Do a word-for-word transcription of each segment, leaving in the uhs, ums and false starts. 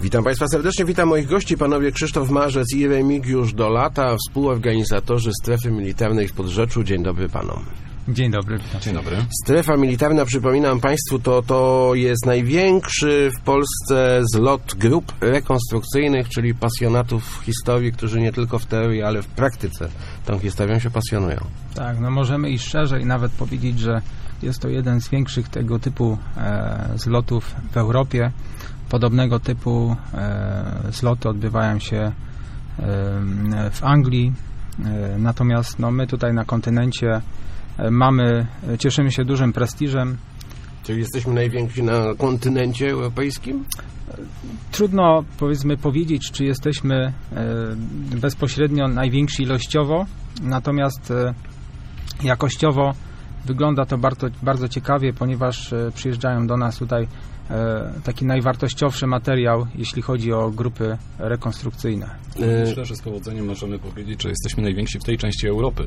Witam Państwa serdecznie, witam moich gości, panowie Krzysztof Marzec i Remigiusz Dolata, współorganizatorzy strefy militarnej w Podrzeczu. Dzień dobry panom. Dzień dobry. Dzień dobry. Strefa militarna, przypominam Państwu, to, to jest największy w Polsce zlot grup rekonstrukcyjnych, czyli pasjonatów historii, którzy nie tylko w teorii, ale w praktyce tą historią się pasjonują. Tak, no możemy iść szerzej, nawet powiedzieć, że jest to jeden z większych tego typu e, zlotów w Europie. Podobnego typu e, zloty odbywają się e, w Anglii, e, natomiast no, my tutaj na kontynencie e, mamy, cieszymy się dużym prestiżem. Czyli jesteśmy najwięksi na kontynencie europejskim? Trudno, powiedzmy, powiedzieć, czy jesteśmy e, bezpośrednio najwięksi ilościowo, natomiast e, jakościowo wygląda to bardzo, bardzo ciekawie, ponieważ e, przyjeżdżają do nas tutaj taki najwartościowszy materiał, jeśli chodzi o grupy rekonstrukcyjne. Myślę, że z powodzeniem możemy powiedzieć, że jesteśmy najwięksi w tej części Europy.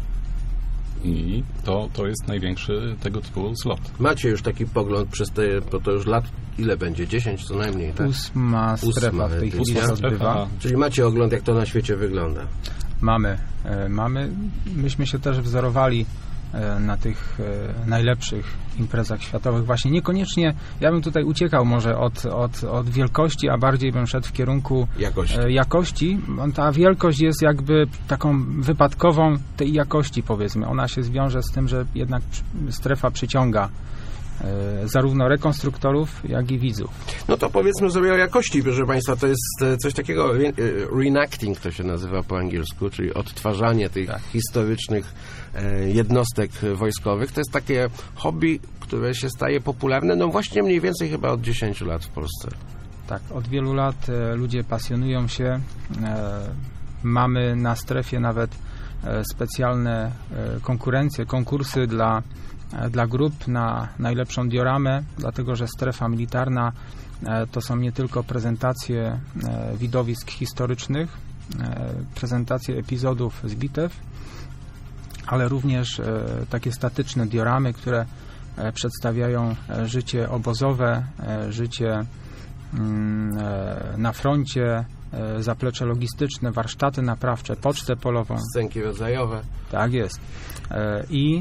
I to, to jest największy tego typu zlot. Macie już taki pogląd przez te, bo to już lat, ile będzie? dziesięć co najmniej, tak? Ósma strefa w tej chwili się odbywa. Czyli macie ogląd, jak to na świecie wygląda? Mamy. Mamy. Myśmy się też wzorowali na tych najlepszych imprezach światowych. Właśnie niekoniecznie, ja bym tutaj uciekał może od, od, od wielkości, a bardziej bym szedł w kierunku jakości. jakości. Ta wielkość jest jakby taką wypadkową tej jakości, powiedzmy. Ona się zwiąże z tym, że jednak strefa przyciąga zarówno rekonstruktorów, jak i widzów. No to powiedzmy sobie o jakości, proszę Państwa, to jest coś takiego, reenacting to się nazywa po angielsku, czyli odtwarzanie tych tak. historycznych jednostek wojskowych. To jest takie hobby, które się staje popularne, no właśnie mniej więcej chyba od dziesięciu lat w Polsce. Tak, od wielu lat ludzie pasjonują się. Mamy na strefie nawet specjalne konkurencje, konkursy dla dla grup na najlepszą dioramę, dlatego że strefa militarna to są nie tylko prezentacje widowisk historycznych, prezentacje epizodów z bitew, ale również takie statyczne dioramy, które przedstawiają życie obozowe, życie na froncie, zaplecze logistyczne, warsztaty naprawcze, pocztę polową. Scenki rodzajowe. Tak jest. I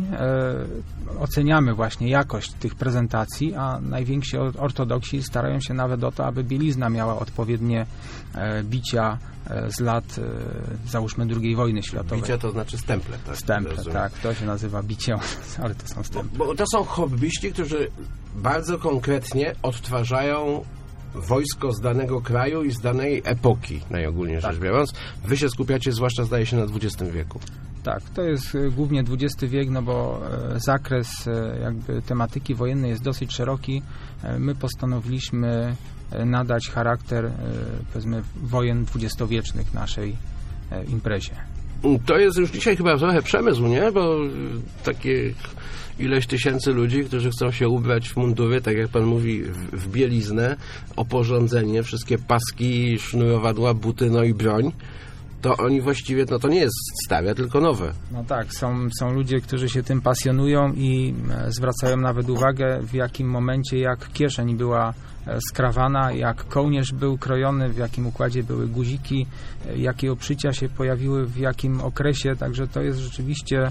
oceniamy właśnie jakość tych prezentacji, a najwięksi ortodoksi starają się nawet o to, aby bielizna miała odpowiednie bicia z lat, załóżmy, drugiej wojny światowej. Bicie to znaczy stemple. Tak? Stemple, tak. To się nazywa biciem, ale to są stemple. Bo, bo to są hobbyści, którzy bardzo konkretnie odtwarzają wojsko z danego kraju i z danej epoki, najogólniej tak. rzecz biorąc. Wy się skupiacie zwłaszcza, zdaje się, na dwudziestym wieku. Tak, to jest głównie dwudziesty wiek, no bo zakres jakby tematyki wojennej jest dosyć szeroki. My postanowiliśmy nadać charakter, powiedzmy, wojen dwudziestowiecznych naszej imprezie. To jest już dzisiaj chyba trochę przemysł, nie? Bo takie ileś tysięcy ludzi, którzy chcą się ubrać w mundury, tak jak pan mówi, w, w bieliznę, oporządzenie, wszystkie paski, sznurowadła, buty, no i broń, to oni właściwie, no to nie jest stare, tylko nowe. No tak, są, są ludzie, którzy się tym pasjonują i zwracają nawet uwagę, w jakim momencie, jak kieszeń była skrawana, jak kołnierz był krojony, w jakim układzie były guziki, jakie oprzycia się pojawiły, w jakim okresie, także to jest rzeczywiście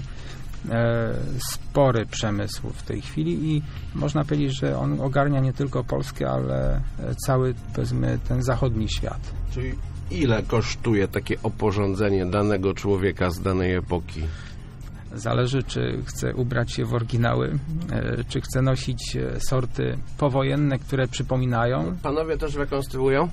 e, spory przemysł w tej chwili i można powiedzieć, że on ogarnia nie tylko Polskę, ale cały, powiedzmy, ten zachodni świat. Czyli ile kosztuje takie oporządzenie danego człowieka z danej epoki? Zależy, czy chce ubrać się w oryginały, czy chce nosić sorty powojenne, które przypominają. Panowie też rekonstruują?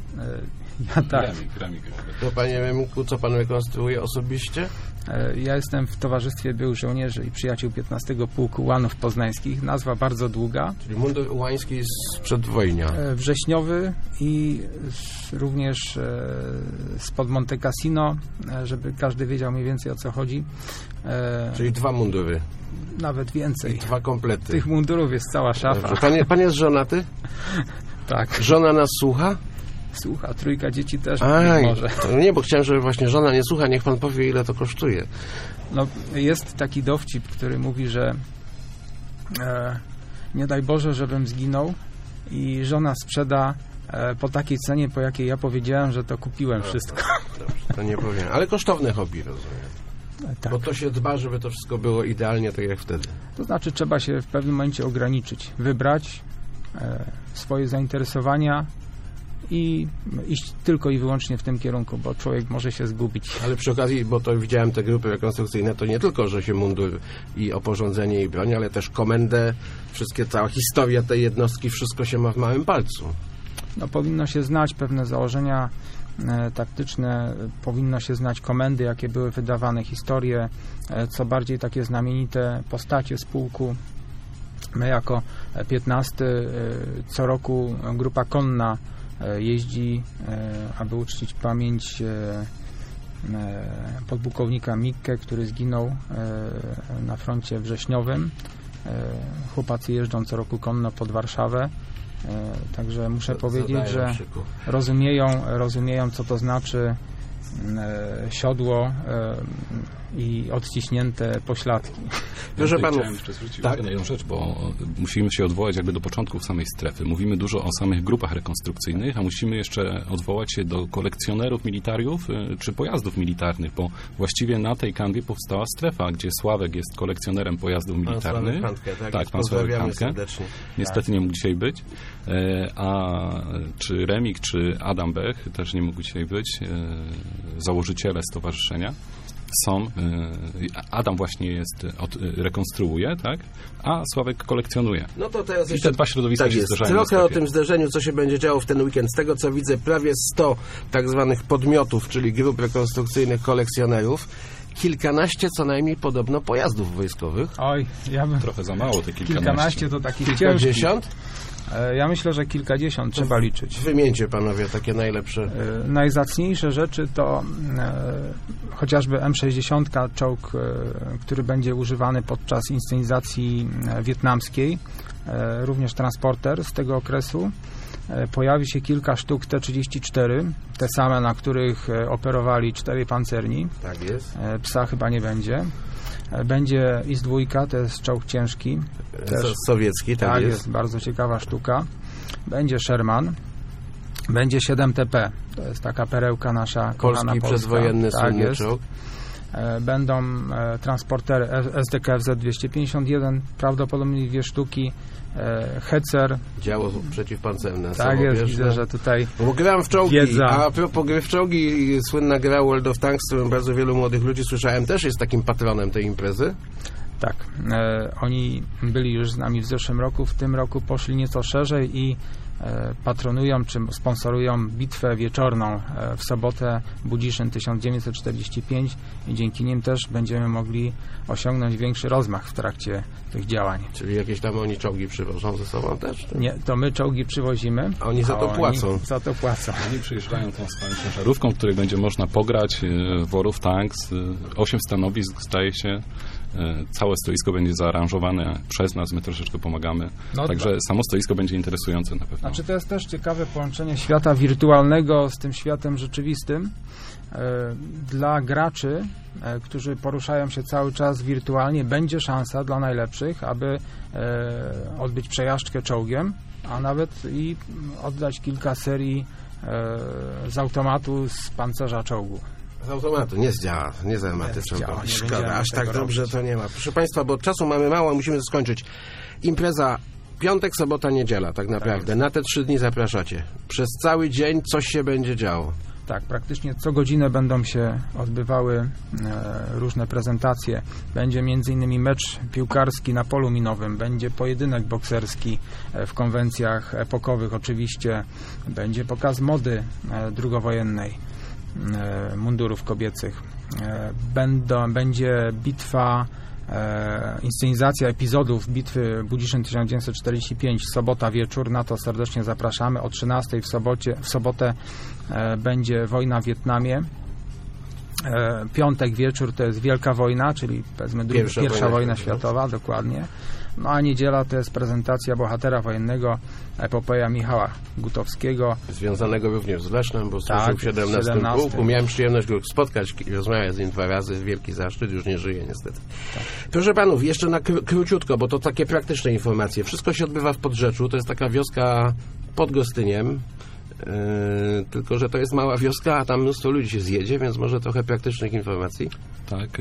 Ja tak. Keramik, keramik. To panie Remiku, co pan rekonstruuje osobiście? Ja jestem w Towarzystwie Byłych Żołnierzy i Przyjaciół piętnastego Pułku Ułanów Poznańskich. Nazwa bardzo długa. Czyli mundur ułański z przedwojnia. Wrześniowy i również spod Monte Cassino, żeby każdy wiedział mniej więcej, o co chodzi. Czyli dwa mundury. Nawet więcej. I dwa komplety. Tych mundurów jest cała szafa. Pan, pan jest żonaty? Tak. Żona nas słucha? Słucha, trójka dzieci też Aj, może. Nie, bo chciałem, żeby właśnie żona nie słucha, niech pan powie, ile to kosztuje. No, jest taki dowcip, który mówi, że e, nie daj Boże, żebym zginął i żona sprzeda e, po takiej cenie, po jakiej ja powiedziałem, że to kupiłem no, wszystko. Dobrze, to nie powiem. Ale kosztowne hobby, rozumiem. Tak. Bo to się dba, żeby to wszystko było idealnie tak jak wtedy. To znaczy trzeba się w pewnym momencie ograniczyć, wybrać e, swoje zainteresowania i iść tylko i wyłącznie w tym kierunku, bo człowiek może się zgubić. Ale przy okazji, bo to widziałem te grupy rekonstrukcyjne, to nie tylko, że się mundur i oporządzenie i broń, ale też komendę, wszystkie, cała historia tej jednostki, wszystko się ma w małym palcu. No, powinno się znać pewne założenia e, taktyczne, powinno się znać komendy, jakie były wydawane, historie, e, co bardziej takie znamienite postacie z pułku. My jako piętnasty e, co roku grupa konna e, jeździ, e, aby uczcić pamięć e, e, podpułkownika Mikke, który zginął e, na froncie wrześniowym. E, chłopacy jeżdżą co roku konno pod Warszawę. E, także muszę Z- powiedzieć, że szyku. rozumieją, rozumieją co to znaczy e, siodło e, i odciśnięte pośladki. Proszę Ja panów, chciałem jeszcze zwrócić tak? uwagę na jedną rzecz, bo musimy się odwołać jakby do początków samej strefy. Mówimy dużo o samych grupach rekonstrukcyjnych, a musimy jeszcze odwołać się do kolekcjonerów militariów y, czy pojazdów militarnych, bo właściwie na tej kanwie powstała strefa, gdzie Sławek jest kolekcjonerem pojazdów militarnych. Pan Sławek Handke, tak? Tak, pan Sławek Pozdrawiamy Handke. serdecznie. Niestety nie mógł dzisiaj być. E, A czy Remik, czy Adam Bech też nie mógł dzisiaj być, e, założyciele stowarzyszenia. Są, e, Adam właśnie jest, od, rekonstruuje, tak? A Sławek kolekcjonuje. No to teraz I jeszcze te dwa środowiska tak się jest. zderzają na Trochę o strefie. tym zderzeniu, co się będzie działo w ten weekend. Z tego, co widzę, prawie sto tak zwanych podmiotów, czyli grup rekonstrukcyjnych kolekcjonerów. Kilkanaście co najmniej podobno pojazdów wojskowych. Oj, ja bym... Trochę za mało te kilkanaście. Kilkanaście to takich ciężkich. Kilkadziesiąt? E, Ja myślę, że kilkadziesiąt trzeba liczyć. Wymieńcie panowie takie najlepsze. E, Najzacniejsze rzeczy to e, chociażby M sześćdziesiąt, czołg, e, który będzie używany podczas inscenizacji e, wietnamskiej, e, również transporter z tego okresu. E, Pojawi się kilka sztuk T trzydzieści cztery, te same, na których e, operowali cztery pancerni. Tak jest. E, Psa chyba nie będzie. E, Będzie I S dwa, to jest czołg ciężki. Też So- Sowiecki, tak, tak, jest. jest bardzo ciekawa sztuka. Będzie Sherman, będzie siedem T P, to jest taka perełka nasza, kochana Polski Polska. przedwojenny tak słynny jest. czołg. E, Będą e, transportery S D K F Z dwieście pięćdziesiąt jeden, prawdopodobnie dwie sztuki, e, Hecer, Działo przeciwpancerne. tak jest, samobieżne. widzę, że tutaj Bo grałem w czołgi, Wiedza. a propos gry w czołgi, słynna gra World of Tanks, którą bardzo wielu młodych ludzi słyszałem, też jest takim patronem tej imprezy. tak, e, oni byli już z nami w zeszłym roku, w tym roku poszli nieco szerzej i e, patronują czy sponsorują bitwę wieczorną e, w sobotę Budziszyn tysiąc dziewięćset czterdzieści pięć i dzięki nim też będziemy mogli osiągnąć większy rozmach w trakcie tych działań. Czyli jakieś tam oni czołgi przywożą ze sobą też? Czy? Nie, to my czołgi przywozimy. A oni za to a płacą. Oni za to płacą. Oni przyjeżdżają tą swoją ciężarówką, w której będzie można pograć w World of Tanks. Osiem stanowisk, zdaje się. Całe stoisko będzie zaaranżowane przez nas, my troszeczkę pomagamy. No Także tak. samo stoisko będzie interesujące na pewno. Znaczy to jest też ciekawe połączenie świata wirtualnego z tym światem rzeczywistym. E, Dla graczy, e, którzy poruszają się cały czas wirtualnie, będzie szansa dla najlepszych, aby e, odbyć przejażdżkę czołgiem, a nawet i oddać kilka serii e, z automatu z pancerza czołgu. Z automatu, nie z działa, nie z armaty Nie z działa, czołgowej. nie Szkoda, będziemy aż tak tego dobrze robić. to nie ma. Proszę Państwa, bo czasu mamy mało, musimy skończyć. Impreza piątek, sobota, niedziela, tak naprawdę. Na te trzy dni zapraszacie. Przez cały dzień coś się będzie działo. Tak, praktycznie co godzinę będą się odbywały e, różne prezentacje. Będzie między innymi mecz piłkarski na polu minowym, będzie pojedynek bokserski e, w konwencjach epokowych oczywiście, będzie pokaz mody e, drugowojennej, e, mundurów kobiecych. E, będą, będzie bitwa, e, inscenizacja epizodów bitwy Budziszyn tysiąc dziewięćset czterdzieści pięć, sobota wieczór, na to serdecznie zapraszamy. O trzynastej w, sobocie, w sobotę e, będzie wojna w Wietnamie. E, piątek wieczór to jest Wielka Wojna, czyli powiedzmy druga, Pierwsza pierwsza wojna wojna światowa. światowa, dokładnie. No a niedziela to jest prezentacja bohatera wojennego, epopeja Michała Gutowskiego. Związanego również z Lesznem, bo Tak, służył w siedemnastym siedemnastym. pułku. Miałem przyjemność go spotkać i rozmawiać z nim dwa razy. Wielki zaszczyt, już nie żyje niestety. Proszę panów, jeszcze na kró- króciutko, bo to takie praktyczne informacje. Wszystko się odbywa w Podrzeczu. To jest taka wioska pod Gostyniem. tylko że to jest mała wioska, a tam mnóstwo ludzi się zjedzie, więc może trochę praktycznych informacji. Tak,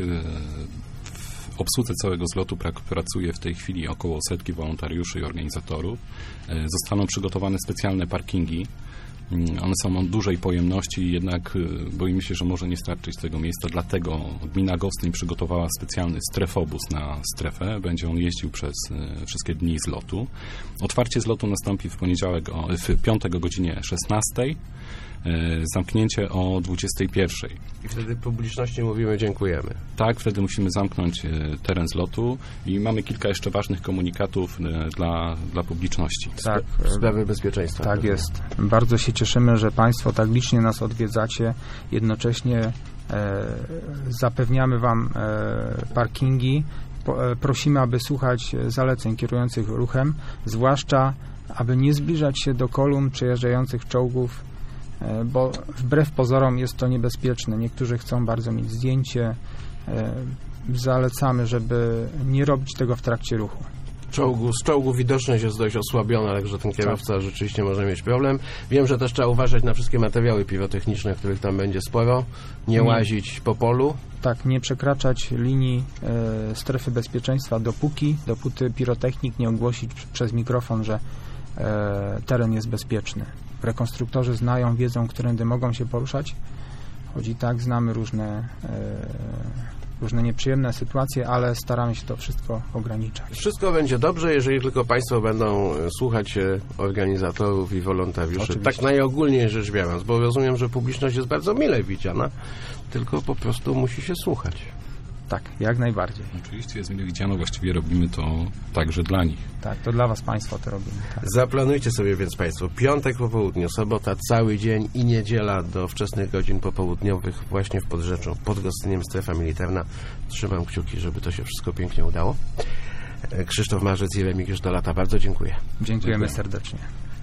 w obsłudze całego zlotu prak- pracuje w tej chwili około setki wolontariuszy i organizatorów. Zostaną przygotowane specjalne parkingi. One są o dużej pojemności, jednak boimy się, że może nie starczyć tego miejsca, dlatego gmina Gostyń przygotowała specjalny strefobus na strefę. Będzie on jeździł przez wszystkie dni zlotu. Otwarcie zlotu nastąpi w poniedziałek, o, w piątek o godzinie szesnastej, zamknięcie o dwudziestej pierwszej. I wtedy publiczności mówimy dziękujemy. Tak, wtedy musimy zamknąć teren zlotu i mamy kilka jeszcze ważnych komunikatów dla, dla publiczności. Tak, sprawy bezpieczeństwa. Tak pewnie. jest. Bardzo się cieszymy, że Państwo tak licznie nas odwiedzacie. Jednocześnie e, zapewniamy Wam e, parkingi. Po, e, prosimy, aby słuchać zaleceń kierujących ruchem, zwłaszcza aby nie zbliżać się do kolumn przejeżdżających czołgów, e, bo wbrew pozorom jest to niebezpieczne. Niektórzy chcą bardzo mieć zdjęcie. E, zalecamy, żeby nie robić tego w trakcie ruchu. Czołgu, z czołgu widoczność jest dość osłabiona, także ten kierowca tak. rzeczywiście może mieć problem. Wiem, że też trzeba uważać na wszystkie materiały pirotechniczne, których tam będzie sporo. Nie, nie. łazić po polu. Tak, nie przekraczać linii e, strefy bezpieczeństwa dopóki, dopóty pirotechnik nie ogłosi przez mikrofon, że e, teren jest bezpieczny. Rekonstruktorzy znają, wiedzą, którędy mogą się poruszać. Choć i tak znamy różne e, różne nieprzyjemne sytuacje, ale staramy się to wszystko ograniczać. Wszystko będzie dobrze, jeżeli tylko Państwo będą słuchać się organizatorów i wolontariuszy. Oczywiście. Tak najogólniej rzecz biorąc, bo rozumiem, że publiczność jest bardzo mile widziana, tylko po prostu musi się słuchać. Tak, jak najbardziej. Oczywiście jest mile widziano, właściwie robimy to także dla nich. Tak, to dla Was Państwo to robimy. Tak. Zaplanujcie sobie więc Państwo piątek po południu, sobota cały dzień i niedziela do wczesnych godzin popołudniowych właśnie w Podrzeczu, pod Gostyniem, strefa militarna. Trzymam kciuki, żeby to się wszystko pięknie udało. Krzysztof Marzec i Remigiusz Dolata, bardzo dziękuję. Dziękujemy serdecznie.